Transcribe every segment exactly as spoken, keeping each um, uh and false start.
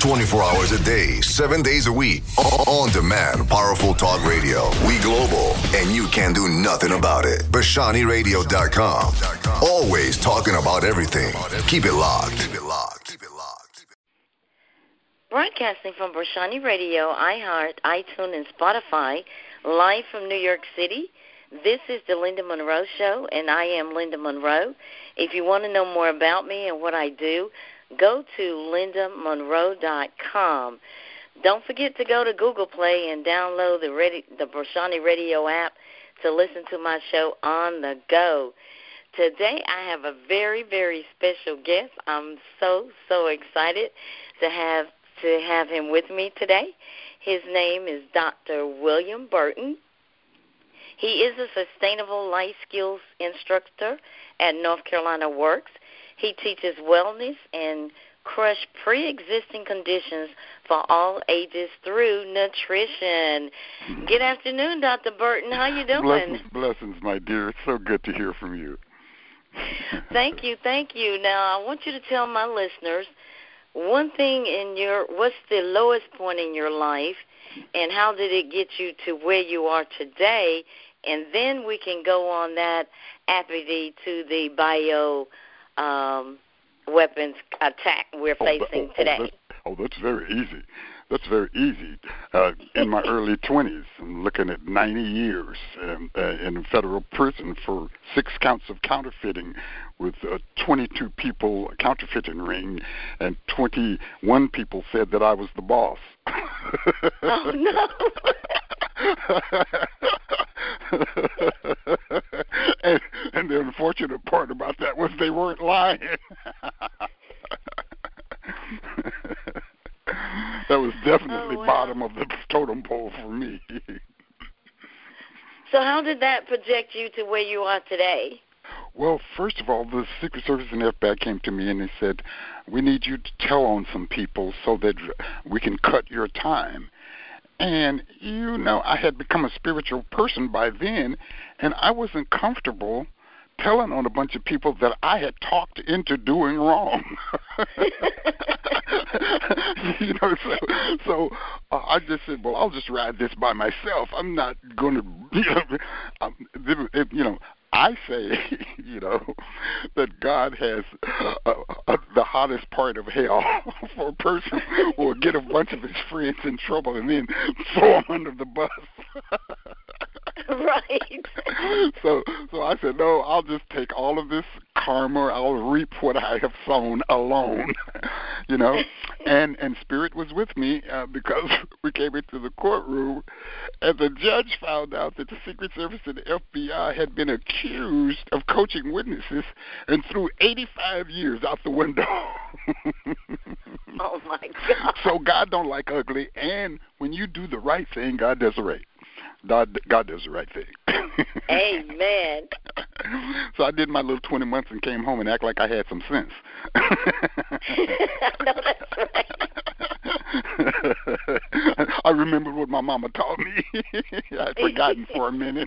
twenty-four hours a day, seven days a week. On demand, powerful talk radio. We global, and you can do nothing about it. Bashani Radio dot com. Always talking about everything. Keep it locked. Keep it locked. Keep it locked. Broadcasting from Bashani Radio, iHeart, iTunes, and Spotify, live from New York City. This is the Linda Monroe Show, and I am Linda Monroe. If you want to know more about me and what I do, go to linda monroe dot com. Don't forget to go to Google Play and download the, Radi- the Bashani Radio app to listen to my show on the go. Today I have a very, very special guest. I'm so, so excited to have to have him with me today. His name is Doctor William Burton. He is a sustainable life skills instructor at North Carolina Works. He teaches wellness and crush pre-existing conditions for all ages through nutrition. Good afternoon, Doctor Burton. How you doing? Blessings, blessings, my dear. It's so good to hear from you. Thank you, thank you. Now, I want you to tell my listeners one thing in your, what's the lowest point in your life, and how did it get you to where you are today? And then we can go on that apathy to the bio um, weapons attack we're oh, facing oh, today. Oh that's, oh, that's very easy. That's very easy. Uh, in my early twenties, I'm looking at ninety years um, uh, in federal prison for six counts of counterfeiting with uh, twenty-two people counterfeiting ring, and twenty-one people said that I was the boss. Oh, no. and, and the unfortunate part about that was they weren't lying. That was definitely oh, wow. bottom of the totem pole for me. So how did that project you to where you are today? Well, first of all, the Secret Service and F B I came to me and they said, we need you to tell on some people so that we can cut your time. And, you know, I had become a spiritual person by then, and I wasn't comfortable telling on a bunch of people that I had talked into doing wrong. you know, so, so uh, I just said, well, I'll just ride this by myself. I'm not going to, you know, um, it, you know, I say, you know, that God has uh, uh, the hottest part of hell for a person who will get a bunch of his friends in trouble and then throw them under the bus. Right. So, so I said, no, I'll just take all of this karma. I'll reap what I have sown alone, you know. And and Spirit was with me uh, because we came into the courtroom, and the judge found out that the Secret Service and the F B I had been accused of coaching witnesses and threw eighty-five years out the window. Oh, my God. So God don't like ugly, and when you do the right thing, God does the right. God, God does the right thing. Amen. So I did my little twenty months and came home and act like I had some sense. No, that's right. I remembered what my mama taught me. I'd forgotten for a minute.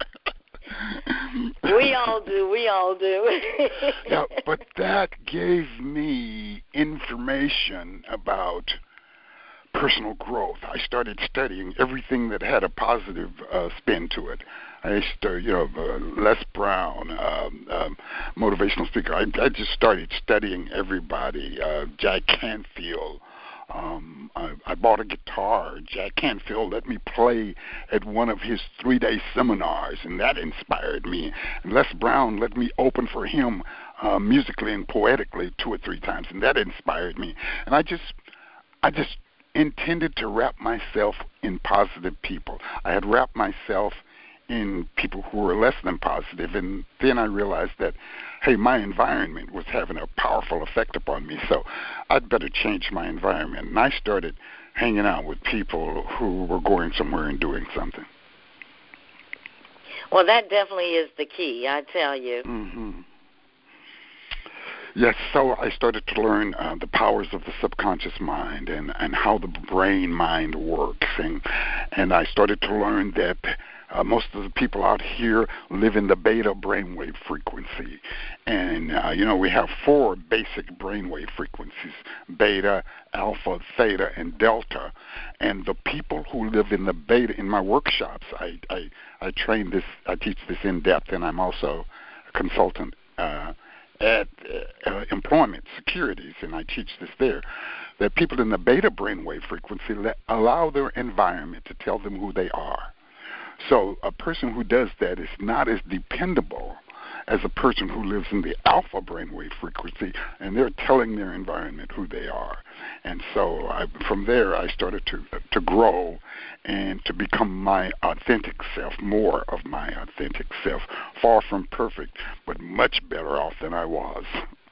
We all do. We all do. Yeah, but that gave me information about personal growth. I started studying everything that had a positive uh, spin to it. I used to, you know, uh, Les Brown, um, um, motivational speaker. I, I just started studying everybody. Uh, Jack Canfield. Um, I, I bought a guitar. Jack Canfield let me play at one of his three-day seminars, and that inspired me. And Les Brown let me open for him uh, musically and poetically two or three times, and that inspired me. And I just, I just intended to wrap myself in positive people. I had wrapped myself in people who were less than positive, and then I realized that, hey, my environment was having a powerful effect upon me, so I'd better change my environment. And I started hanging out with people who were going somewhere and doing something. Well, that definitely is the key, I tell you. Mm-hmm. Yes, so I started to learn uh, the powers of the subconscious mind and, and how the brain mind works. And, and I started to learn that Uh, most of the people out here live in the beta brainwave frequency. And, uh, you know, we have four basic brainwave frequencies, beta, alpha, theta, and delta. And the people who live in the beta, in my workshops, I, I, I train this, I teach this in depth, and I'm also a consultant uh, at uh, Employment Securities, and I teach this there, that people in the beta brainwave frequency let, allow their environment to tell them who they are. So a person who does that is not as dependable as a person who lives in the alpha brainwave frequency, and they're telling their environment who they are. And so I, from there, I started to to grow and to become my authentic self, more of my authentic self, far from perfect, but much better off than I was.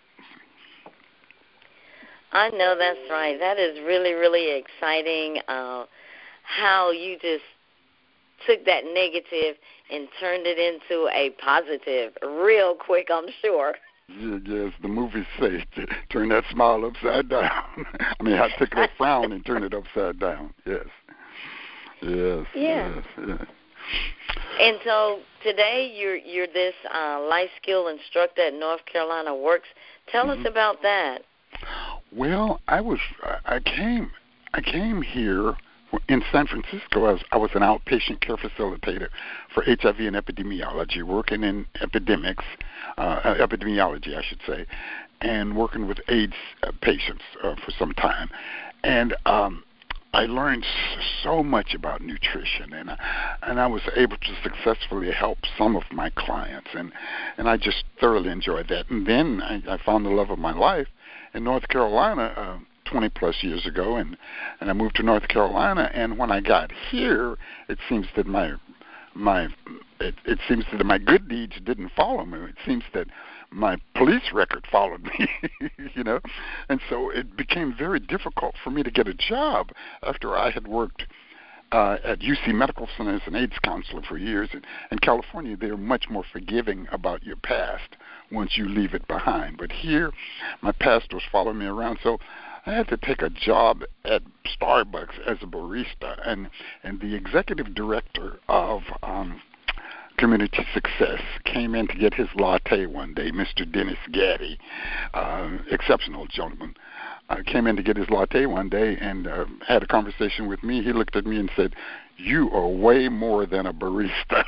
I know that's right. That is really, really exciting, uh, how you just took that negative and turned it into a positive real quick, I'm sure. Yeah, yes, the movies say, turn that smile upside down. I mean, I took that frown and turned it upside down. Yes. Yes. Yeah. Yes, yes. And so today you're you're this uh, life skill instructor at North Carolina Works. Tell mm-hmm. us about that. Well, I was I came I came here in San Francisco. I was, I was an outpatient care facilitator for H I V and epidemiology, working in epidemics, uh, epidemiology, I should say, and working with AIDS uh, patients uh, for some time. And um, I learned so much about nutrition, and I, and I was able to successfully help some of my clients, and, and I just thoroughly enjoyed that. And then I, I found the love of my life in North Carolina uh, twenty plus years ago, and, and I moved to North Carolina. And when I got here, it seems that my my it, it seems that my good deeds didn't follow me. It seems that my police record followed me, you know, and so it became very difficult for me to get a job after I had worked uh, at U C Medical Center as an AIDS counselor for years. In, in California, they're much more forgiving about your past once you leave it behind. But here, my past was following me around, so I had to take a job at Starbucks as a barista, and, and the executive director of um, Community Success came in to get his latte one day. Mister Dennis Gaddy, uh, exceptional gentleman, uh, came in to get his latte one day and uh, had a conversation with me. He looked at me and said, "You are way more than a barista."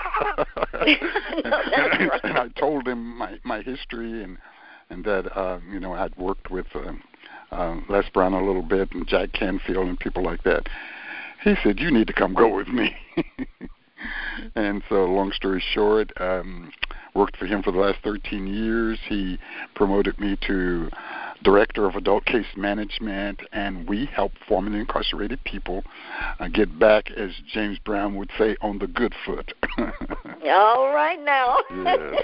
No, that's right. And I told him my, my history and, and that, uh, you know, I'd worked with uh, uh, Les Brown a little bit and Jack Canfield and people like that. He said, "You need to come go with me." And so, long story short, um, worked for him for the last thirteen years. He promoted me to Director of Adult Case Management, and we help formerly incarcerated people uh, get back, as James Brown would say, on the good foot. All right now. Yes.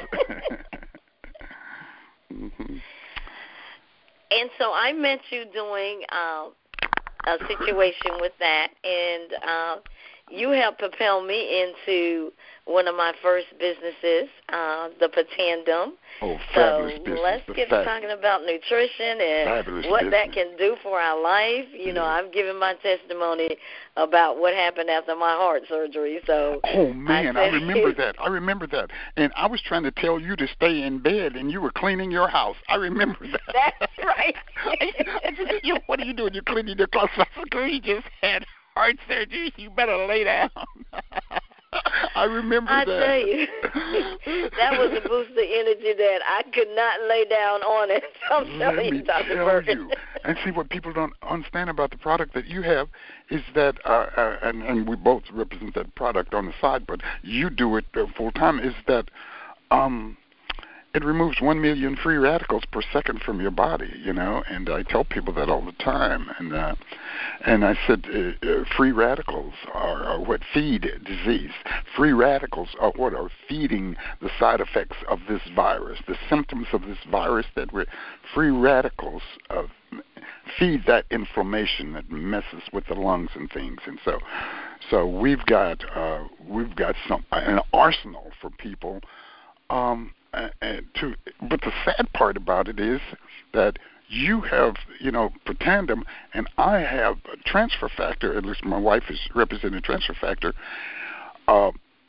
Mm-hmm. And so I met you doing uh, a situation with that, and uh, you helped propel me into one of my first businesses, uh, the Patandem. Oh, fabulous so business. let's the get fab- talking about nutrition and fabulous what business. that can do for our life. You yeah. know, I've given my testimony about what happened after my heart surgery. So oh man, I, I remember that. I remember that. And I was trying to tell you to stay in bed, and you were cleaning your house. I remember that. That's right. I said, you, what are you doing? You're cleaning your clothes. I said, "Girl, you just had heart surgery. You better lay down." I remember I that. tell you, that was a boost of energy that I could not lay down on it. I'm telling Let you, me Doctor tell Burton. you. And see, what people don't understand about the product that you have is that, uh, uh, and, and we both represent that product on the side, but you do it uh, full time, is that um, it removes one million free radicals per second from your body, you know, and I tell people that all the time. And uh, and I said uh, uh, free radicals are, are what feed disease. Free radicals are what are feeding the side effects of this virus, the symptoms of this virus that we're, free radicals uh, feed that inflammation that messes with the lungs and things. And so so we've got, uh, we've got some an arsenal for people. Um, And to, but the sad part about it is that you have, you know, Patandem, and I have a transfer factor. At least my wife is representing transfer factor. Uh,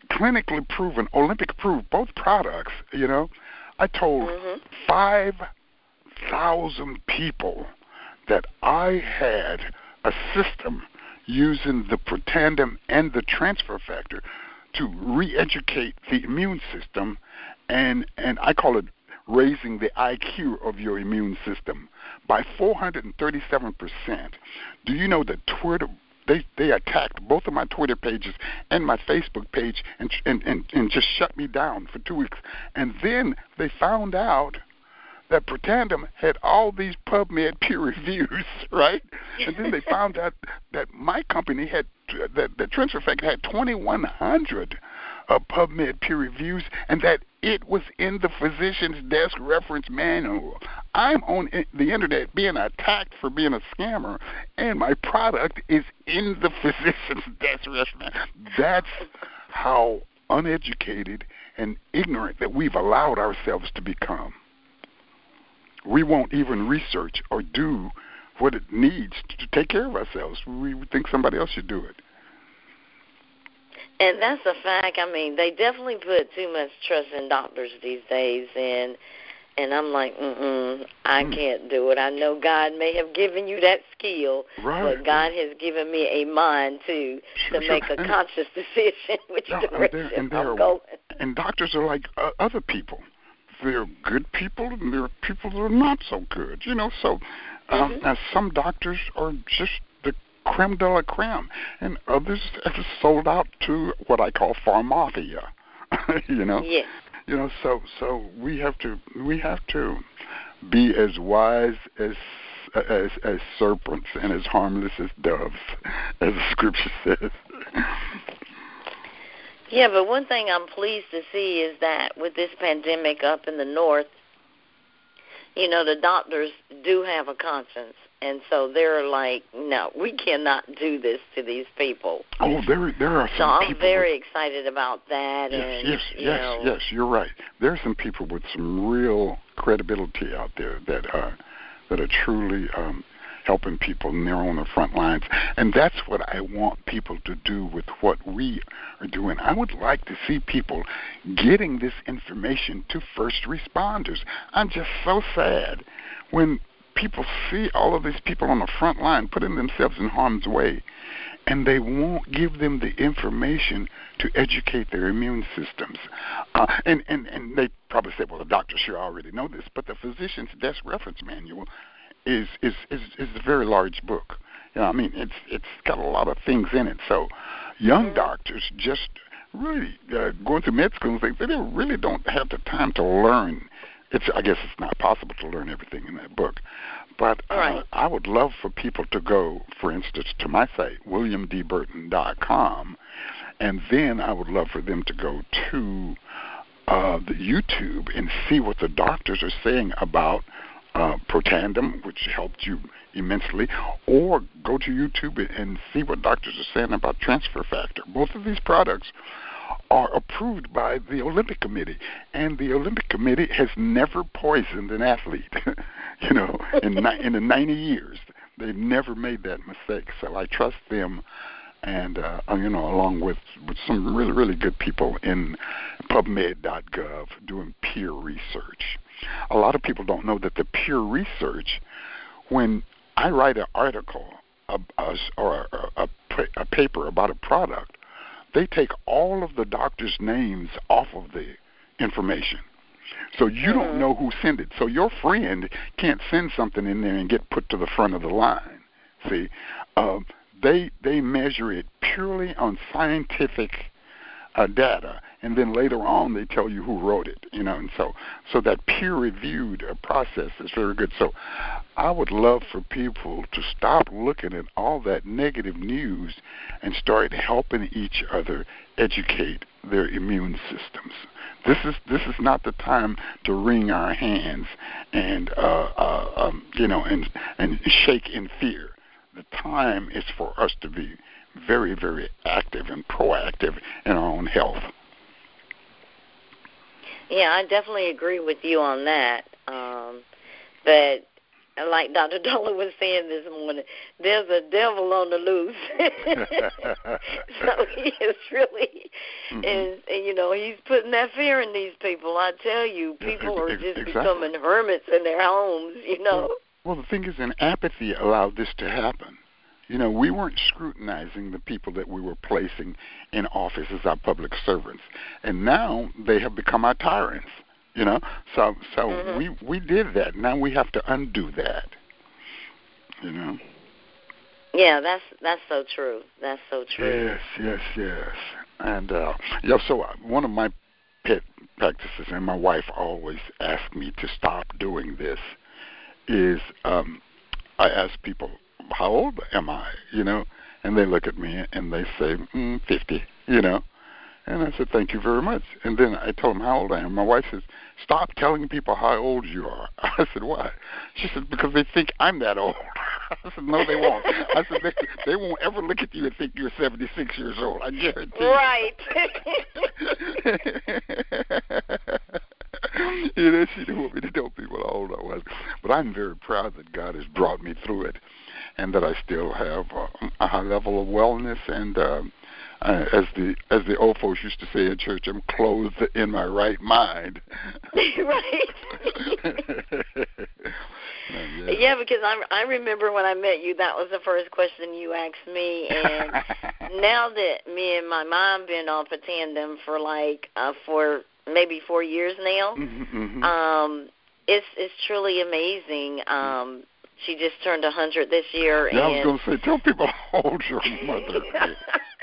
clinically proven, Olympic approved, both products, you know. I told mm-hmm. five thousand people that I had a system using the Protandim and the transfer factor to re-educate the immune system, and, and I call it raising the I Q of your immune system by four hundred thirty-seven percent. Do you know that Twitter, they, they attacked both of my Twitter pages and my Facebook page and, and, and, and just shut me down for two weeks. And then they found out that Protandim had all these PubMed peer reviews, right? And then they found out that my company had, that, that Transfer Factor had twenty-one hundred uh, PubMed peer reviews, and that it was in the physician's desk reference manual. I'm on the internet being attacked for being a scammer, and my product is in the physician's desk reference manual. That's how uneducated and ignorant that we've allowed ourselves to become. We won't even research or do what it needs to take care of ourselves. We think somebody else should do it. And that's a fact. I mean, they definitely put too much trust in doctors these days, and and I'm like, mm-mm, I mm. can't do it. I know God may have given you that skill, right. but God has given me a mind to sure, to sure. make a and, conscious decision which no, direction and they're, and they're, I'm going. And doctors are like uh, other people. There are good people, and there are people that are not so good, you know. So um, mm-hmm. now some doctors are just the creme de la creme, and others have sold out to what I call pharmacia, you know. Yes. You know, so so we have to we have to be as wise as as as serpents and as harmless as doves, as the scripture says. Yeah, but one thing I'm pleased to see is that with this pandemic up in the north, you know, the doctors do have a conscience. And so they're like, no, we cannot do this to these people. Oh, there there are some so I'm people very with, excited about that. Yes, and, yes, you yes, know, yes, you're right. There are some people with some real credibility out there that are, that are truly um, helping people, and they're on the front lines. And that's what I want people to do with what we are doing. I would like to see people getting this information to first responders. I'm just so sad when people see all of these people on the front line putting themselves in harm's way, and they won't give them the information to educate their immune systems. Uh, and, and, and they probably say, well, the doctor sure already know this, but the physician's desk reference manual is is, is, is a very large book. You know, I mean, it's it's got a lot of things in it. So young doctors just really uh, going through med school, they, they really don't have the time to learn. It's, I guess it's not possible to learn everything in that book. But uh, right. I would love for people to go, for instance, to my site, william d burton dot com, and then I would love for them to go to uh, the YouTube and see what the doctors are saying about uh, Protandim, which helped you immensely, or go to YouTube and see what doctors are saying about Transfer Factor. Both of these products are approved by the Olympic Committee, and the Olympic Committee has never poisoned an athlete. you know, in ni- in the ninety years, they've never made that mistake. So I trust them, and uh, you know, along with, with some really really good people in PubMed dot gov doing peer research. A lot of people don't know that the peer research, when I write an article a, a, or a, a, a paper about a product, they take all of the doctors' names off of the information. So you mm-hmm. don't know who sent it. So your friend can't send something in there and get put to the front of the line. See, um, they they measure it purely on scientific uh, data, and then later on they tell you who wrote it. You know, and so so that peer-reviewed uh, process is very good. So I would love for people to stop looking at all that negative news and start helping each other educate their immune systems. This is this is not the time to wring our hands and uh, uh, um, you know and and shake in fear. The time is for us to be very very active and proactive in our own health. Yeah, I definitely agree with you on that. Um, but like Doctor Dollar was saying this morning, there's a devil on the loose. So he is really, mm-hmm. and, and, you know, he's putting that fear in these people. I tell you, people are just exactly. becoming hermits in their homes, you know. Well, well, the thing is, an apathy allowed this to happen. You know, we weren't scrutinizing the people that we were placing in office as our public servants. And now they have become our tyrants. You know, so so mm-hmm. we we did that. Now we have to undo that. You know. Yeah, that's that's so true. That's so true. Yes, yes, yes. And uh, yeah, so uh, one of my pet practices, and my wife always asks me to stop doing this, is um, I ask people, "How old am I?" You know, and they look at me and they say, mm, fifty. You know. And I said, thank you very much. And then I told them how old I am. My wife says, stop telling people how old you are. I said, why? She said, because they think I'm that old. I said, no, they won't. I said, they, they won't ever look at you and think you're seventy-six years old. I guarantee you. Right. You know, she didn't want me to tell people how old I was. But I'm very proud that God has brought me through it and that I still have uh, a high level of wellness and uh, Uh, as the as the old folks used to say in church, I'm clothed in my right mind. Right. yeah. yeah, because I I remember when I met you, that was the first question you asked me, and now that me and my mom been on for tandem for like uh, for maybe four years now, mm-hmm, mm-hmm. um, it's it's truly amazing. Um, she just turned a hundred this year. Yeah, and I was going to say, tell people how old your mother is.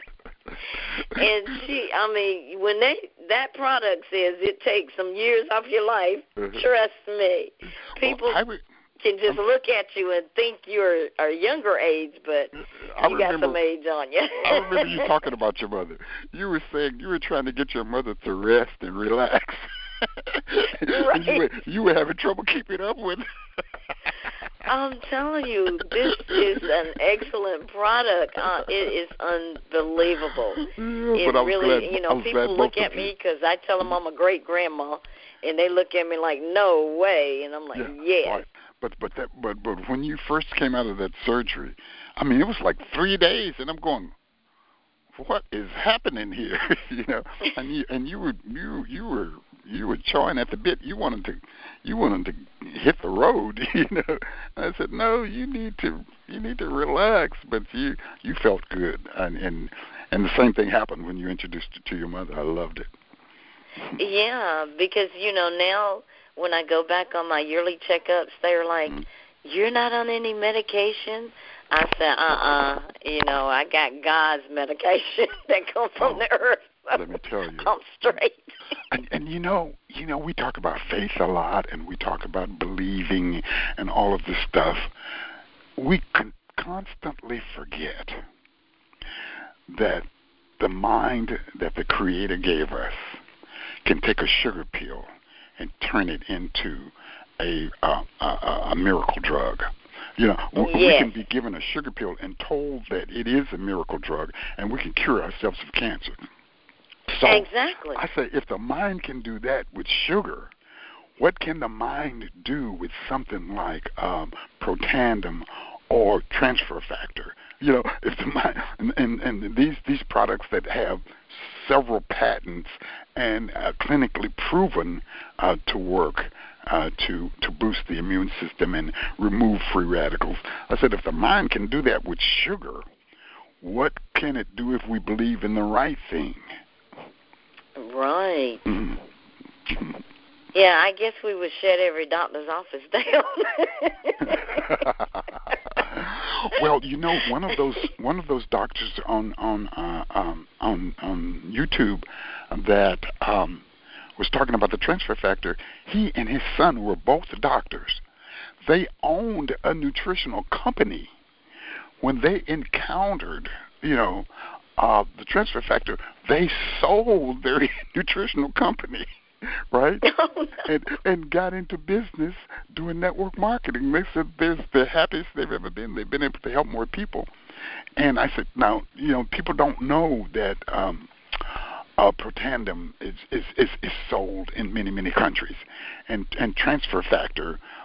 And she, I mean, when they that product says it takes some years off your life, uh-huh. trust me, people well, would, can just I'm, look at you and think you're a younger age, but I you remember, got some age on you. I remember you talking about your mother. You were saying you were trying to get your mother to rest and relax. Right. And you were, you were having trouble keeping up with it. I'm telling you, this is an excellent product. Uh, it is unbelievable. Yeah, it but really, glad, you know, people look at me because I tell them I'm a great grandma, and they look at me like, no way, and I'm like, yeah. yes. Right. But but that but but when you first came out of that surgery, I mean, it was like three days, and I'm going, what is happening here? You know, and you and you were you you were you were chawing at the bit. You wanted to you wanted to hit the road. You know, and I said, no, you need to you need to relax. But you you felt good, and and and the same thing happened when you introduced it to your mother. I loved it. Yeah, because you know now when I go back on my yearly checkups, they're like, mm. you're not on any medication. I said, uh-uh, you know, I got God's medication that comes from oh, the earth. So let me tell you. I'm straight. and, and, you know, you know, we talk about faith a lot, and we talk about believing and all of this stuff. We con- constantly forget that the mind that the Creator gave us can take a sugar pill and turn it into a, uh, a, a miracle drug. You know, yes. we can be given a sugar pill and told that it is a miracle drug, and we can cure ourselves of cancer. So exactly. I say, if the mind can do that with sugar, what can the mind do with something like um, Protandim or transfer factor? You know, if the mind and, and, and these these products that have several patents and uh, clinically proven uh, to work. Uh, to, to boost the immune system and remove free radicals. I said, if the mind can do that with sugar, what can it do if we believe in the right thing? Right. Mm-hmm. Yeah, I guess we would shut every doctor's office down. Well, you know, one of those one of those doctors on on uh, um, on on YouTube that. Um, was talking about the transfer factor. He and his son were both doctors. They owned a nutritional company. When they encountered, you know, uh, the transfer factor, they sold their nutritional company, right? Oh, no. and and got into business doing network marketing. They said they're the happiest they've ever been. They've been able to help more people. And I said, now, you know, people don't know that um, Uh, Protandim is, is, is, is sold in many, many countries. And, and transfer factor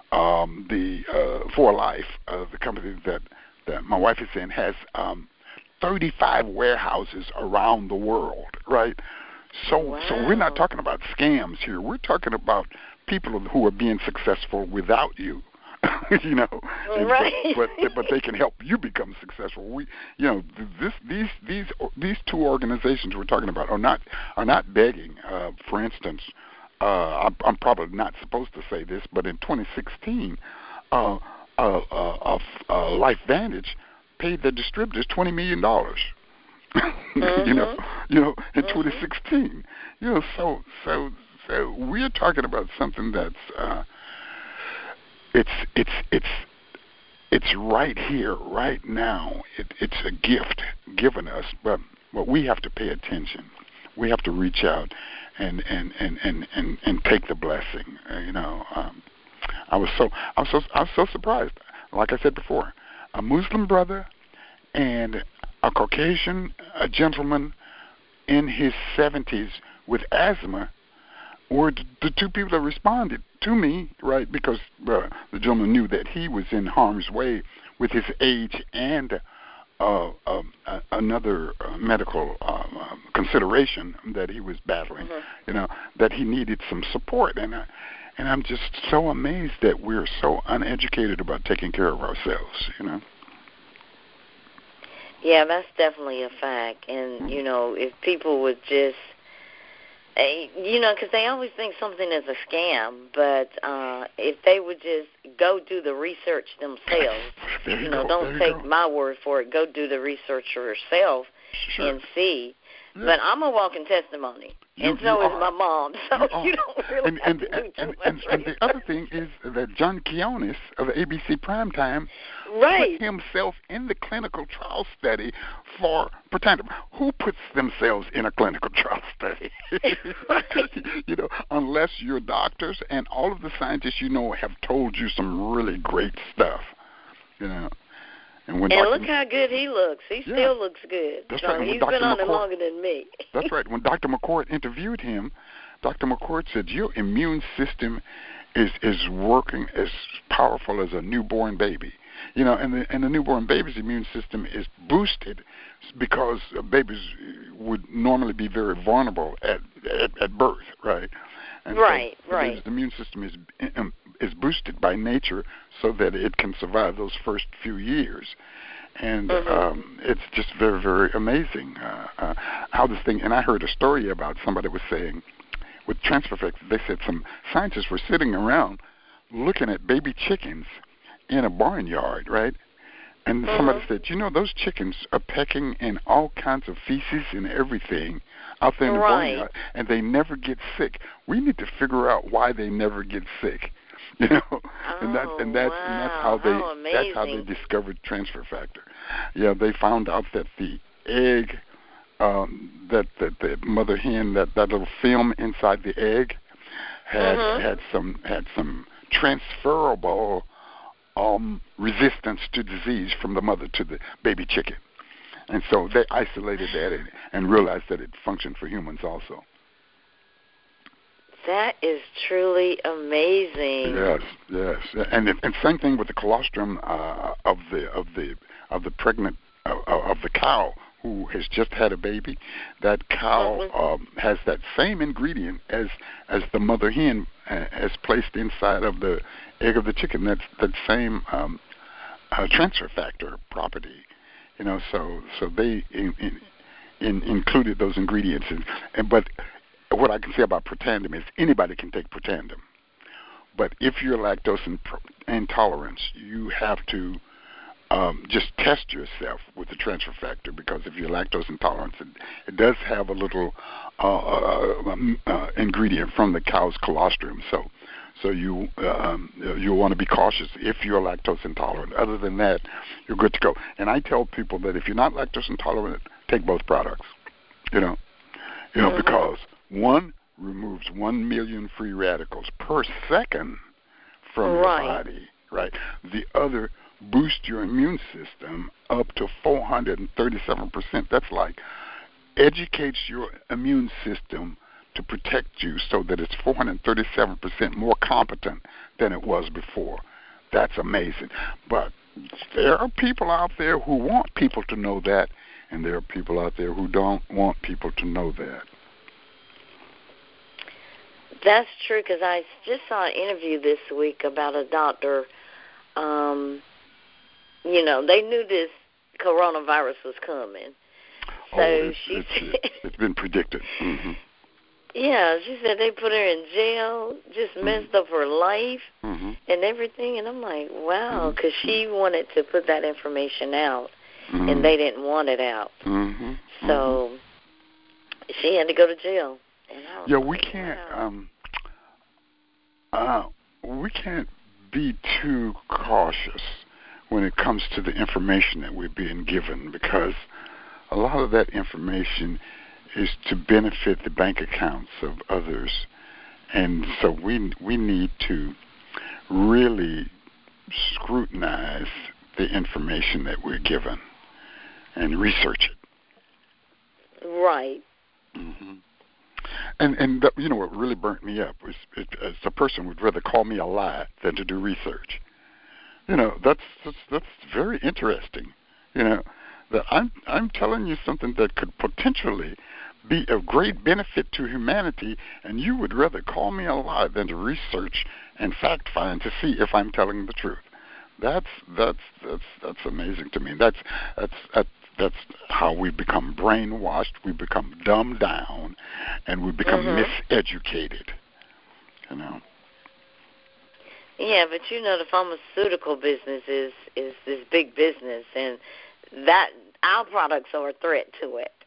um, the uh, For Life, uh, the company that, that my wife is in, has um, thirty-five warehouses around the world, right? So, wow. so we're not talking about scams here. We're talking about people who are being successful without you. you know, and, right. but, but but they can help you become successful. We, you know, this these these these two organizations we're talking about are not are not begging. Uh, for instance, uh, I'm, I'm probably not supposed to say this, but in twenty sixteen, uh, uh, uh, uh, Life Vantage paid the distributors twenty million dollars. mm-hmm. You know, you know, in mm-hmm. twenty sixteen. You know, so so so we're talking about something that's. Uh, It's it's it's it's right here, right now. It, it's a gift given us, but but we have to pay attention. We have to reach out and and and and, and, and take the blessing. Uh, you know, um, I was so I was so I was so surprised. Like I said before, a Muslim brother and a Caucasian a gentleman in his seventies with asthma were the, the two people that responded to me, right, because uh, the gentleman knew that he was in harm's way with his age and uh, uh, uh, another uh, medical uh, uh, consideration that he was battling, mm-hmm. you know, that he needed some support. And, uh, and I'm just so amazed that we're so uneducated about taking care of ourselves, you know. Yeah, that's definitely a fact. And, mm-hmm. you know, if people would just, you know, because they always think something is a scam, but uh, if they would just go do the research themselves, you, you know, go. don't take go. my word for it. Go do the research yourself sure. and see. Yeah. But I'm a walking testimony, you, and so you is are. my mom. So you, you don't really and, have and, to do and, too and, much. and, and the other thing is that John Quinones of A B C Primetime right. put himself in the clinical trial study for Protandim. Who puts themselves in a clinical trial study? right. You know, unless you're doctors, and all of the scientists you know have told you some really great stuff. You know. And, when and Doctor look how good he looks. He yeah, still looks good. That's so right. And he's Doctor been on McCord, it longer than me. That's right. When Doctor McCord interviewed him, Doctor McCord said, your immune system is is working as powerful as a newborn baby. You know, and the, and the newborn baby's immune system is boosted because babies would normally be very vulnerable at at, at birth, right? And right, so right. The immune system is um, is boosted by nature so that it can survive those first few years. And mm-hmm. um, it's just very, very amazing uh, uh, how this thing. And I heard a story about somebody was saying with transfer effects. They said some scientists were sitting around looking at baby chickens in a barnyard, right? And mm-hmm. somebody said, you know, those chickens are pecking in all kinds of feces and everything out there in the right. barnyard, and they never get sick. We need to figure out why they never get sick. You know, oh, and that's and that's wow. and that's how they how that's how they discovered transfer factor. Yeah, they found out that the egg, um, that that the mother hen, that, that little film inside the egg, had mm-hmm. had some had some transferable um, resistance to disease from the mother to the baby chicken, and so they isolated that and, and realized that it functioned for humans also. That is truly amazing. Yes, yes, and and same thing with the colostrum uh, of the of the of the pregnant uh, of the cow who has just had a baby. That cow mm-hmm. um, has that same ingredient as as the mother hen uh, has placed inside of the egg of the chicken. That's that same um, uh, transfer factor property. You know, so so they in, in, in included those ingredients, and, and but. What I can say about Protandim is anybody can take Protandim. But if you're lactose intolerant, you have to um, just test yourself with the transfer factor, because if you're lactose intolerant, it, it does have a little uh, uh, uh, ingredient from the cow's colostrum. So so you um, you'll want to be cautious if you're lactose intolerant. Other than that, you're good to go. And I tell people that if you're not lactose intolerant, take both products, you know, you know, mm-hmm. because one removes one million free radicals per second from right. your body, right? The other boosts your immune system up to four hundred thirty-seven percent. That's like educates your immune system to protect you so that it's four hundred thirty-seven percent more competent than it was before. That's amazing. But there are people out there who want people to know that, and there are people out there who don't want people to know that. That's true, because I just saw an interview this week about a doctor. Um, you know, they knew this coronavirus was coming. So oh, it's, she it's, said, it's been predicted. Mm-hmm. Yeah, she said they put her in jail, just messed mm-hmm. up her life mm-hmm. and everything. And I'm like, wow, because mm-hmm. she wanted to put that information out, mm-hmm. and they didn't want it out. Mm-hmm. So mm-hmm. she had to go to jail. Yeah, we can't. Um, uh, we can't be too cautious when it comes to the information that we're being given, because a lot of that information is to benefit the bank accounts of others, and so we we need to really scrutinize the information that we're given and research it. Right. Mm-hmm. And and the, you know what really burnt me up was it, as a person would rather call me a lie than to do research. You know, that's that's, that's very interesting. You know, that I'm I'm telling you something that could potentially be of great benefit to humanity, and you would rather call me a lie than to research and fact find to see if I'm telling the truth. That's that's that's that's amazing to me. That's that's that's that's how we become brainwashed, we become dumbed down, and we become mm-hmm. miseducated. You know. Yeah, but you know the pharmaceutical business is is this big business, and that our products are a threat to it.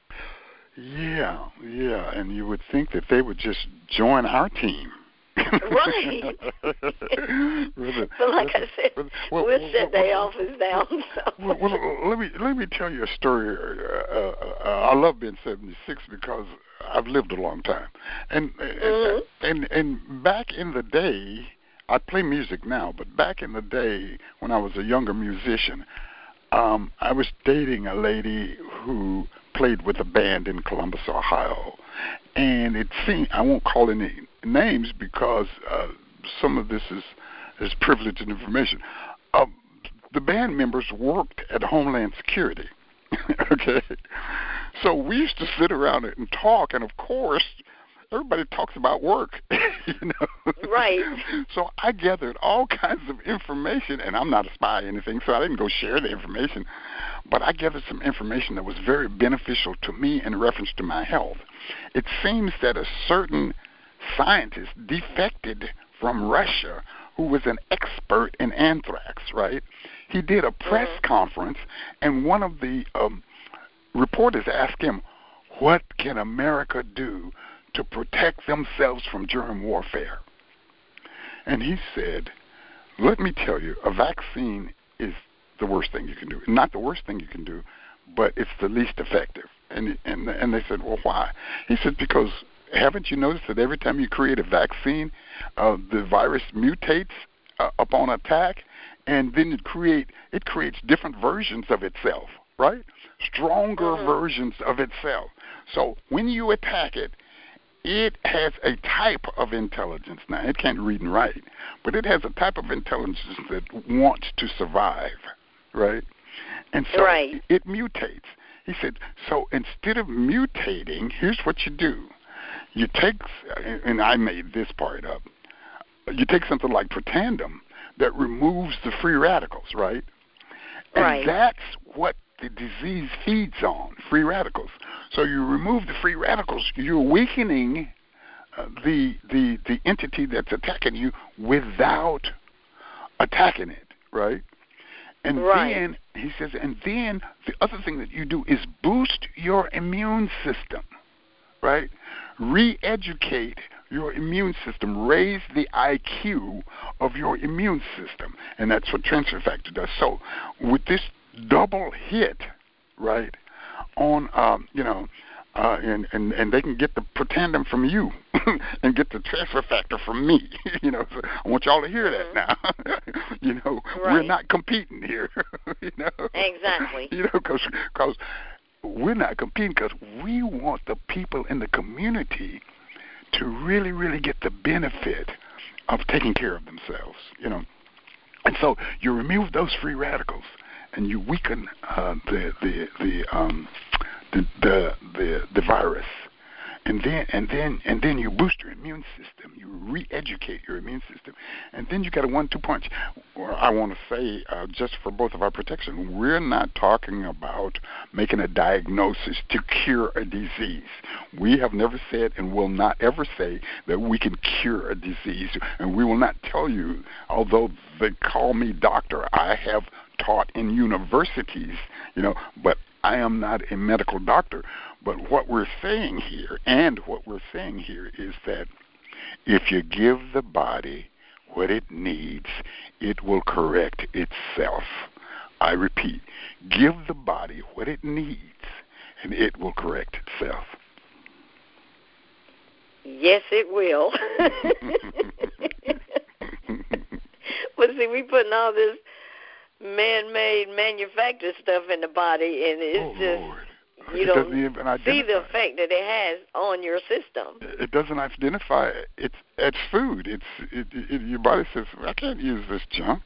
Yeah, yeah, and you would think that they would just join our team. Right. Rather, but like I said, well, we'll well, shut well, their office down. So. Well, well, let me let me tell you a story. Uh, uh, I love being seventy-six because I've lived a long time, and mm-hmm. and, and and back in the day, I play music now, but back in the day when I was a younger musician, um, I was dating a lady who played with a band in Columbus, Ohio, and it seemed, I won't call any names because uh, some of this is, is privileged information. Uh, the band members worked at Homeland Security, okay? So we used to sit around and talk, and of course, everybody talks about work, you know. Right. So I gathered all kinds of information, and I'm not a spy or anything, so I didn't go share the information. But I gathered some information that was very beneficial to me in reference to my health. It seems that a certain scientist defected from Russia who was an expert in anthrax, right? He did a press mm-hmm. conference, and one of the um, reporters asked him, what can America do to protect themselves from germ warfare? And he said, let me tell you, a vaccine is the worst thing you can do. Not the worst thing you can do, but it's the least effective. And and and they said, well, why? He said, because haven't you noticed that every time you create a vaccine, uh, the virus mutates uh, upon attack, and then it create it creates different versions of itself, right? Stronger mm-hmm. versions of itself. So when you attack it, it has a type of intelligence. Now, it can't read and write, but it has a type of intelligence that wants to survive, right? And so right. it mutates. He said, so instead of mutating, here's what you do. You take, and I made this part up, you take something like Protandim that removes the free radicals, right? And right. that's what the disease feeds on, free radicals. So you remove the free radicals, you're weakening uh, the the the entity that's attacking you without attacking it, right? And right. then he says, and then the other thing that you do is boost your immune system, right? Re-educate your immune system, raise the I Q of your immune system, and that's what transfer factor does. So with this double hit, right, on, um, you know, uh, and, and, and they can get the Protandim from you and get the transfer factor from me. You know, so I want y'all to hear that now. You know, right. we're not competing here. You know, exactly. You know, because because we're not competing because we want the people in the community to really, really get the benefit of taking care of themselves, you know. And so you remove those free radicals, and you weaken uh, the the the, um, the the the the virus, and then and then and then you boost your immune system. You re-educate your immune system, and then you got a one-two punch. Well, I want to say, uh, just for both of our protection, we're not talking about making a diagnosis to cure a disease. We have never said and will not ever say that we can cure a disease, and we will not tell you, although they call me doctor, I have taught in universities, you know, but I am not a medical doctor. But what we're saying here, and what we're saying here is that if you give the body what it needs, it will correct itself. I repeat, give the body what it needs, and it will correct itself. Yes, it will. But see, we putting all this man-made, manufactured stuff in the body, and it's oh, just, Lord. you it don't see the identify. effect that it has on your system. It doesn't identify it. It's, it's food. It's it, it, your body says, I can't use this junk.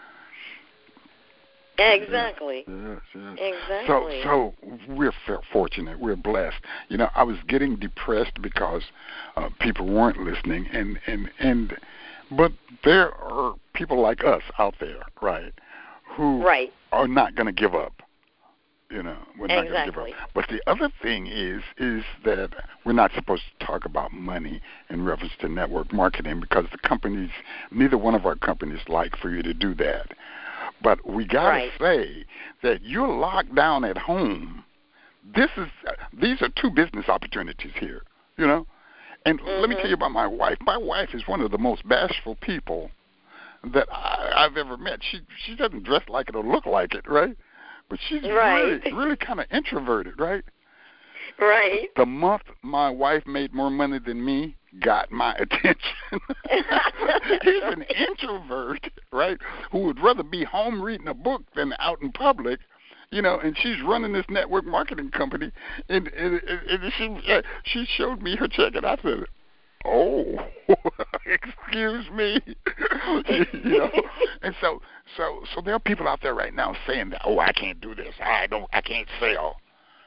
Exactly. Yes, yes. Exactly. So, so we're fortunate. We're blessed. You know, I was getting depressed because uh, people weren't listening, and, and, and but there are people like us out there, right, who right. are not going to give up. You know, we're not exactly. going to give up. But the other thing is, is that we're not supposed to talk about money in reference to network marketing, because the companies, neither one of our companies like for you to do that. But we got to right. say that you're locked down at home. This is uh, these are two business opportunities here, you know. And mm-hmm. let me tell you about my wife. My wife is one of the most bashful people that I, I've ever met. She she doesn't dress like it or look like it, right? But she's right. really really kind of introverted, right? Right. The month my wife made more money than me got my attention. He's an introvert, right, who would rather be home reading a book than out in public, you know, and she's running this network marketing company, and, and, and she, uh, she showed me her check, and I said, oh, excuse me, you know, and so, so, so there are people out there right now saying that, oh, I can't do this, I don't, I can't sell.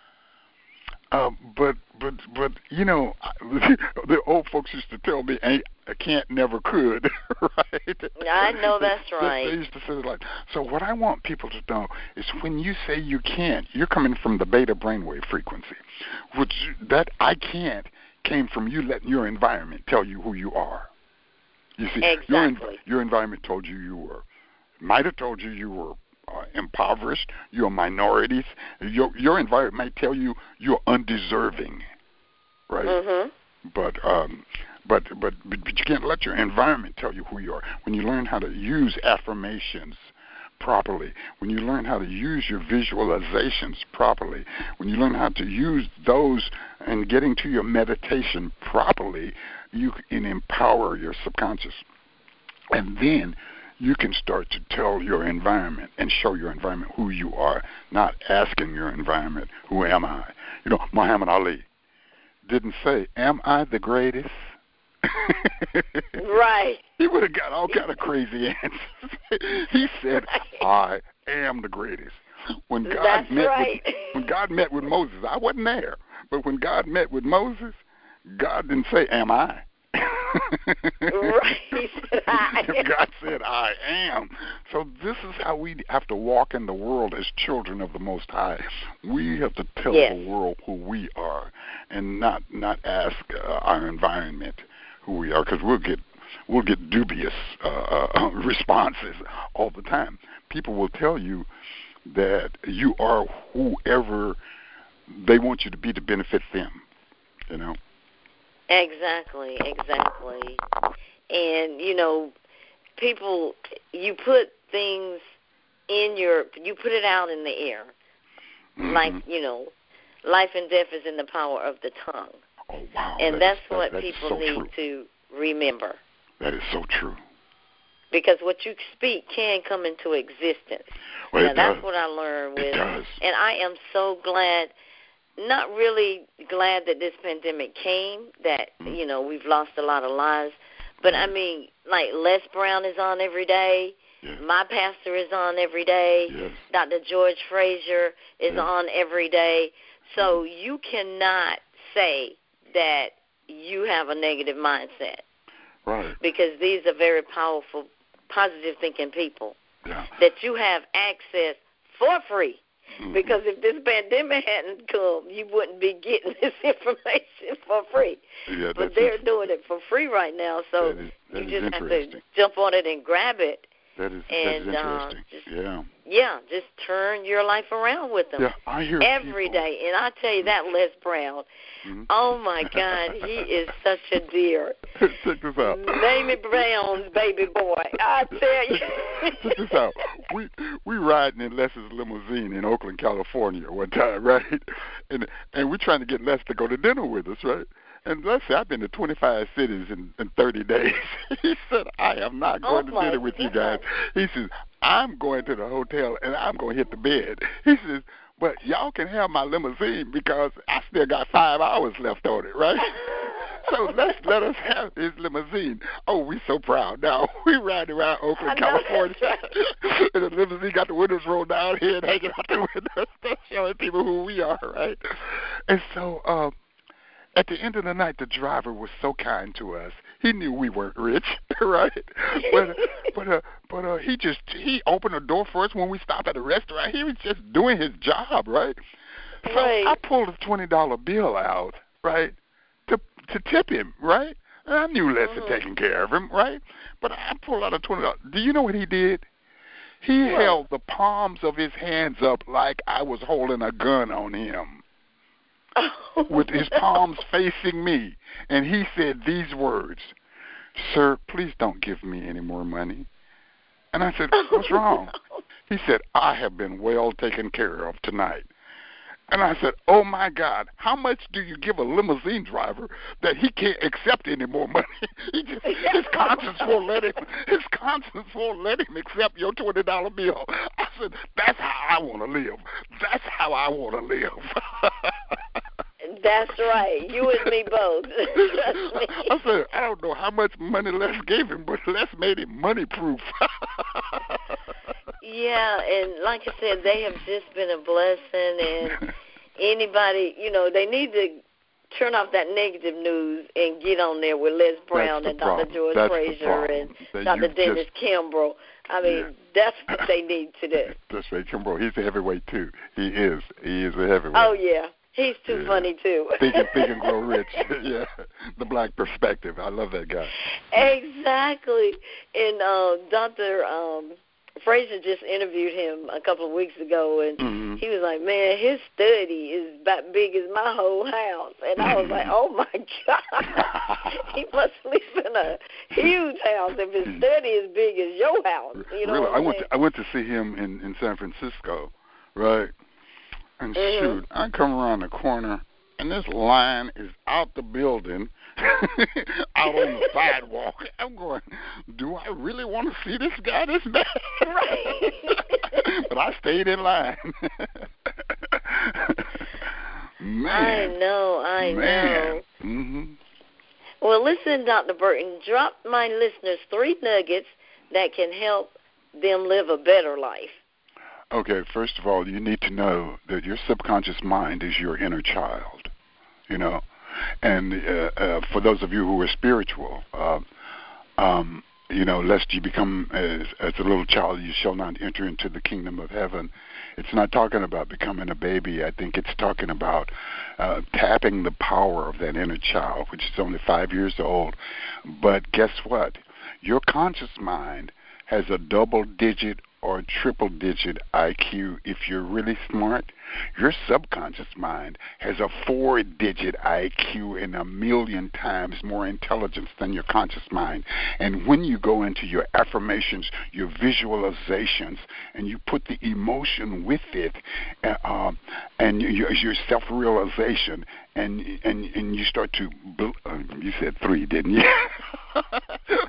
Uh, but but but you know, the old folks used to tell me, "I, I can't, never could." Right? I know that's right. They, they used to say it like. So what I want people to know is when you say you can't, you're coming from the beta brainwave frequency, which that I can't came from you letting your environment tell you who you are. You see, exactly. your env- your environment told you you were, might have told you you were. Uh, impoverished, you're minorities. Your your environment might tell you you're undeserving, right? Mm-hmm. But um, but but but you can't let your environment tell you who you are. When you learn how to use affirmations properly, when you learn how to use your visualizations properly, when you learn how to use those and getting to your meditation properly, you can empower your subconscious, and then you can start to tell your environment and show your environment who you are, not asking your environment, who am I? You know, Muhammad Ali didn't say, am I the greatest? Right. He would have got all kind of crazy answers. He said, I am the greatest. When God That's met right. with, when God met with Moses, I wasn't there, but when God met with Moses, God didn't say, am I? Right. He said, I am. God said, I am. So this is how we have to walk in the world as children of the Most High. We have to tell yes. the world who we are, and not not ask uh, our environment who we are, because we'll get we'll get dubious uh, uh, responses all the time. People will tell you that you are whoever they want you to be to benefit them. You know. Exactly, exactly. And, you know, people, you put things in your, you put it out in the air. Mm-hmm. Like, you know, life and death is in the power of the tongue. Oh, wow. And that that's is, what that, that people so need true. to remember. That is so true. Because what you speak can come into existence. Well, now, it that's does. what I learned with. It does. And I am so glad not really glad that this pandemic came, that, mm-hmm. you know, we've lost a lot of lives. But, mm-hmm. I mean, like Les Brown is on every day. Yes. My pastor is on every day. Yes. Doctor George Frazier is yes. on every day. So mm-hmm. you cannot say that you have a negative mindset. Right. Because these are very powerful, positive thinking people. Yeah. That you have access for free. Mm-hmm. Because if this pandemic hadn't come, you wouldn't be getting this information for free. Yeah, but they're doing it for free right now, so that is, that you just have to jump on it and grab it. That is, and, that is interesting. Uh, just, yeah. Yeah, just turn your life around with them. Yeah, I hear every people. day. And I tell you, that Les Brown, mm-hmm. oh, my God, he is such a dear. Check this out. Mamie Brown's baby boy. I tell you. Check this out. We we riding in Les's limousine in Oakland, California one time, right? And and we're trying to get Les to go to dinner with us, right? And let's say I've been to twenty-five cities in, in thirty days. He said, I am not going oh to dinner with God. you guys. He says, I'm going to the hotel and I'm going to hit the bed. He says, but y'all can have my limousine because I still got five hours left on it, right? So let's let us have his limousine. Oh, we're so proud now. We ride around Oakland, California. Right. And the limousine got the windows rolled down here and hanging out the windows. That's showing people who we are, right? And so, um, at the end of the night, the driver was so kind to us. He knew we weren't rich, right? But but uh, but uh, he just he opened the door for us when we stopped at a restaurant. He was just doing his job, right? So right. I pulled a twenty dollar bill out, right, to to tip him, right? And I knew Les had mm-hmm. taken care of him, right? But I pulled out a twenty dollars. Do you know what he did? He what? held the palms of his hands up like I was holding a gun on him. With his palms facing me, and he said these words, "Sir, please don't give me any more money." And I said, "What's wrong?" He said, "I have been well taken care of tonight." And I said, "Oh my God, how much do you give a limousine driver that he can't accept any more money?" He just, his conscience won't let him. His conscience won't let him accept your twenty dollar bill. I said, "That's how I want to live. That's how I want to live." That's right. You and me both. Trust me. I said, I don't know how much money Les gave him, but Les made him money-proof. Yeah, and like I said, they have just been a blessing, and anybody, you know, they need to turn off that negative news and get on there with Les Brown and Doctor George that's Frazier and Doctor Dennis just, Kimbrough. I mean, yeah. That's what they need to do. That's right, Kimbrough. He's a heavyweight, too. He is. He is a heavyweight. Oh, yeah. He's too yeah. funny, too. Think and, think and grow rich. Yeah, the black perspective. I love that guy. Exactly. And uh, Doctor Um, Frazier just interviewed him a couple of weeks ago, and mm-hmm. he was like, man, his study is about big as my whole house. And I was like, oh, my God. He must live in a huge house if his study is big as your house. You know really? what I'm I went saying? to, I went to see him in, in San Francisco, right? And mm-hmm. shoot, I come around the corner, and this line is out the building, out on the sidewalk. I'm going, do I really want to see this guy this bad? Right. But I stayed in line. Man. I know, I Man. know. Mm-hmm. Well, listen, Doctor Burton, drop my listeners three nuggets that can help them live a better life. Okay, first of all, you need to know that your subconscious mind is your inner child, you know. And uh, uh, for those of you who are spiritual, uh, um, you know, lest you become as, as a little child, you shall not enter into the kingdom of heaven. It's not talking about becoming a baby. I think it's talking about uh, tapping the power of that inner child, which is only five years old. But guess what? Your conscious mind has a double-digit or triple-digit I Q if you're really smart. Your subconscious mind has a four-digit I Q and a million times more intelligence than your conscious mind. And when you go into your affirmations, your visualizations, and you put the emotion with it, uh, and your, your self-realization, and and and you start to, uh, you said three, didn't you?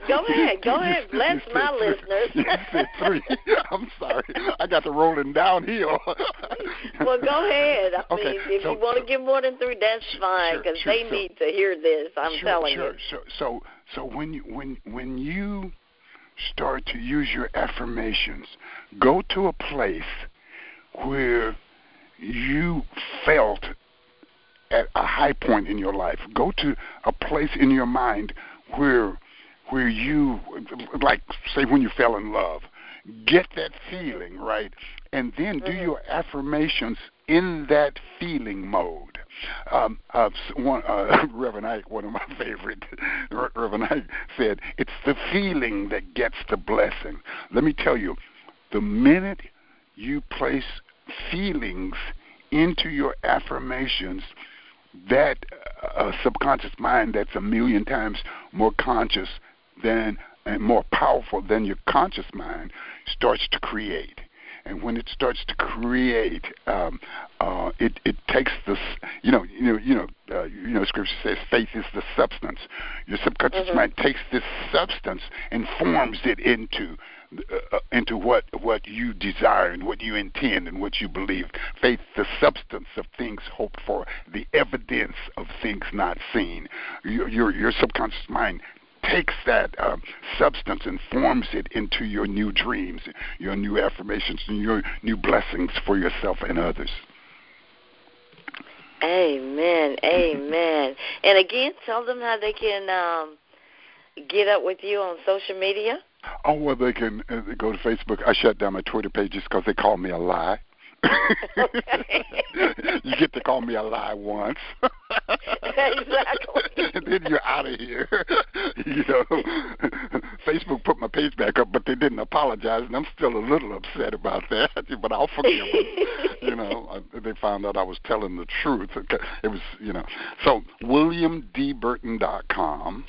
Go ahead. Go ahead. Bless my three. listeners. You said three. I'm sorry. I got to rolling downhill. Well, go ahead. I okay, mean, if so, you want to so, give more than three, that's fine, because sure, they sure, need to hear this. I'm sure, telling sure, you. Sure. So, so when you, when when you start to use your affirmations, go to a place where you felt at a high point in your life. Go to a place in your mind where where you, like, say when you fell in love. Get that feeling, right? And then do mm-hmm. your affirmations in that feeling mode. Um, uh, one, uh, Reverend Ike, one of my favorite, Reverend Ike said, it's the feeling that gets the blessing. Let me tell you, the minute you place feelings into your affirmations, that uh, subconscious mind that's a million times more conscious than and more powerful than your conscious mind starts to create. And when it starts to create, um, uh, it it takes this, you know, you know, you know, uh, you know. Scripture says faith is the substance. Your subconscious mm-hmm. mind takes this substance and forms it into uh, into what what you desire and what you intend and what you believe. Faith, the substance of things hoped for, the evidence of things not seen. Your your, your subconscious mind takes that uh, substance and forms it into your new dreams, your new affirmations, and your new blessings for yourself and others. Amen, amen. And again, tell them how they can um, get up with you on social media. Oh, well, they can uh, go to Facebook. I shut down my Twitter pages because they called me a lie. Okay. You get to call me a lie once. Exactly. And then you're out of here. You know, Facebook put my page back up, but they didn't apologize, and I'm still a little upset about that. But I'll forgive them. You know, they found out I was telling the truth. It was, you know, so william d burton dot com.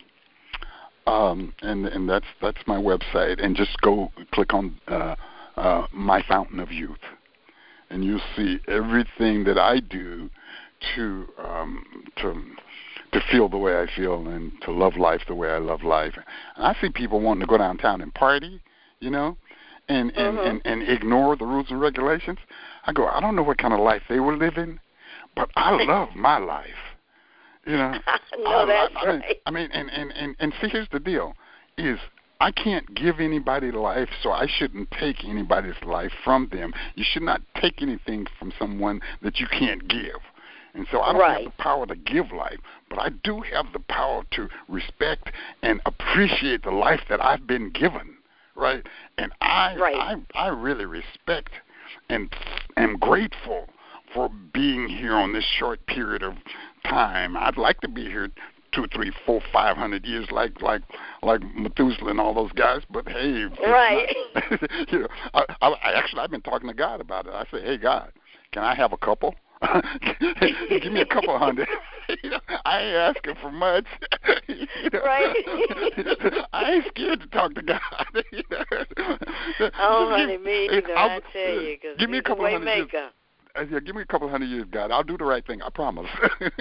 Um, and and that's that's my website, and just go click on uh, uh, My Fountain of Youth, and you'll see everything that I do to um, to to feel the way I feel and to love life the way I love life. And I see people wanting to go downtown and party, you know, and and, mm-hmm. and, and ignore the rules and regulations. I go, I don't know what kind of life they were living, but I love my life. You know, no, that's I, I, right. I mean, and, and, and, and see, here's the deal, is I can't give anybody life, so I shouldn't take anybody's life from them. You should not take anything from someone that you can't give. And so I don't right. have the power to give life, but I do have the power to respect and appreciate the life that I've been given, right? And I, right. I, I really respect and am grateful for being here on this short period of time. I'd like to be here two, three, four, five hundred years, like like like Methuselah and all those guys. But hey, right? Not, you know, I, I actually I've been talking to God about it. I say, hey God, can I have a couple? Give me a couple hundred. You know, I ain't asking for much. You know? Right. I ain't scared to talk to God. You know? Oh, honey, me either. I'll, I tell you, because give me a couple hundred years. Uh, yeah, give me a couple hundred years, God. I'll do the right thing. I promise. Look,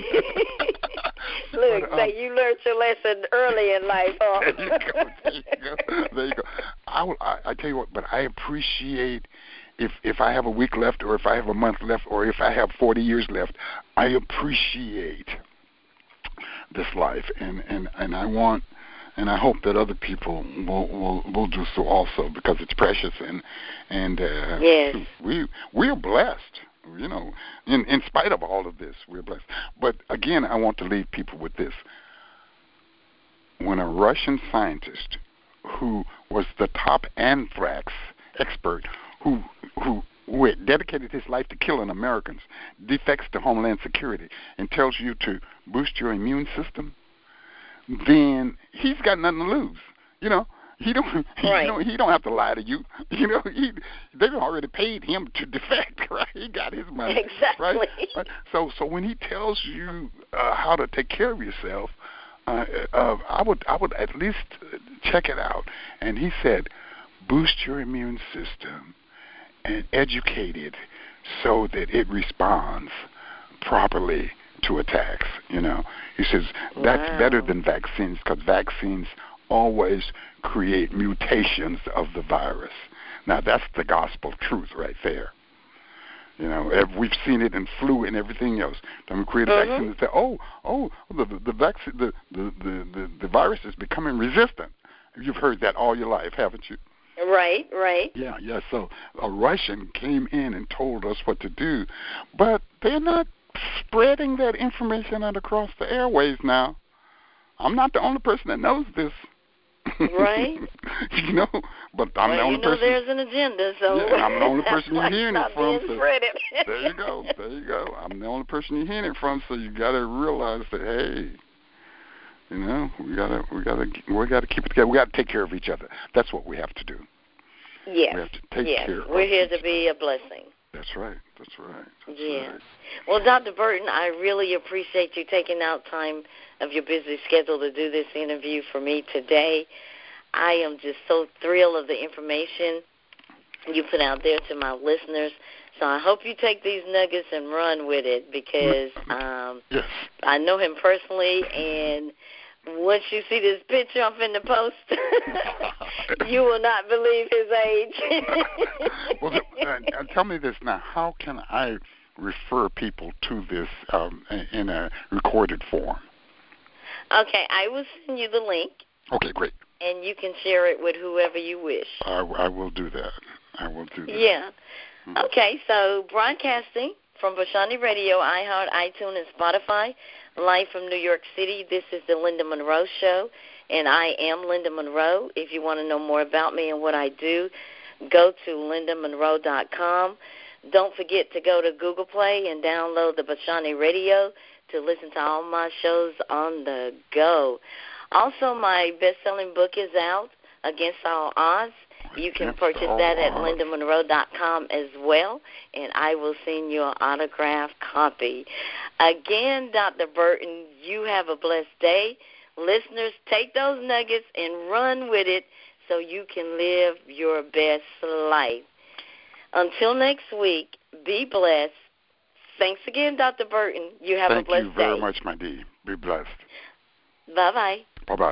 but, um, so you learned your lesson early in life, huh? There you go. There you go. There you go. I, will, I, I tell you what, but I appreciate if if I have a week left, or if I have a month left, or if I have forty years left. I appreciate this life, and and, and I want. And I hope that other people will, will will do so also, because it's precious, and and uh, yes. we we are blessed. You know, in in spite of all of this, we're blessed. But again, I want to leave people with this: when a Russian scientist, who was the top anthrax expert, who who who had dedicated his life to killing Americans, defects to Homeland Security, and tells you to boost your immune system, then he's got nothing to lose. You know, he don't he, right. you know, he don't have to lie to you. You know, he they've already paid him to defect, right? He got his money. Exactly. Right? Right? So so when he tells you uh, how to take care of yourself, uh, uh, I would I would at least check it out. And he said, boost your immune system and educate it so that it responds properly to attacks. You know, he says that's wow. better than vaccines, because vaccines always create mutations of the virus. Now, that's the gospel truth right there. You know, we've seen it in flu and everything else. Then we create a mm-hmm. vaccine and say, oh, oh, the the the, vaccine, the, the, the, the the virus is becoming resistant. You've heard that all your life, haven't you? Right, right. Yeah, yeah. So a Russian came in and told us what to do, but they're not spreading that information out across the airways now. I'm not the only person that knows this. Right. You know, but I'm well, the only you know person. There's an agenda, so yeah, I'm the only person you're hearing it from. So there you go. There you go. I'm the only person you're hearing it from. So you got to realize that, hey, you know, we gotta, we gotta, we gotta keep it together. We gotta take care of each other. That's what we have to do. Yes. We have to take yes. care. We're of here each to be a blessing. That's right. That's right. That's yeah. Right. Well, Doctor Burton, I really appreciate you taking out time of your busy schedule to do this interview for me today. I am just so thrilled of the information you put out there to my listeners. So I hope you take these nuggets and run with it because um, yes. I know him personally, and once you see this picture I'm finna post, you will not believe his age. Well, uh, tell me this now. How can I refer people to this um, in a recorded form? Okay, I will send you the link. Okay, great. And you can share it with whoever you wish. I, I will do that. I will do that. Yeah. Mm-hmm. Okay, so broadcasting from Vashani Radio, iHeart, iTunes, and Spotify, live from New York City. This is the Linda Monroe Show, and I am Linda Monroe. If you want to know more about me and what I do, go to linda monroe dot com. Don't forget to go to Google Play and download the Vashani Radio to listen to all my shows on the go. Also, my best-selling book is out, Against All Odds. You can purchase that at linda monroe dot com as well, and I will send you an autographed copy. Again, Doctor Burton, you have a blessed day. Listeners, take those nuggets and run with it so you can live your best life. Until next week, be blessed. Thanks again, Doctor Burton. You have Thank a blessed day. Thank you very day. much, my dear. Be blessed. Bye-bye. Bye-bye.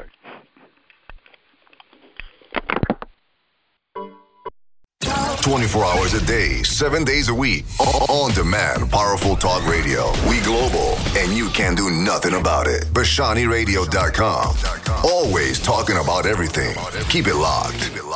twenty-four hours a day, seven days a week. On demand, powerful talk radio. We global, and you can do nothing about it. Vashani Radio dot com. Always talking about everything. Keep it locked.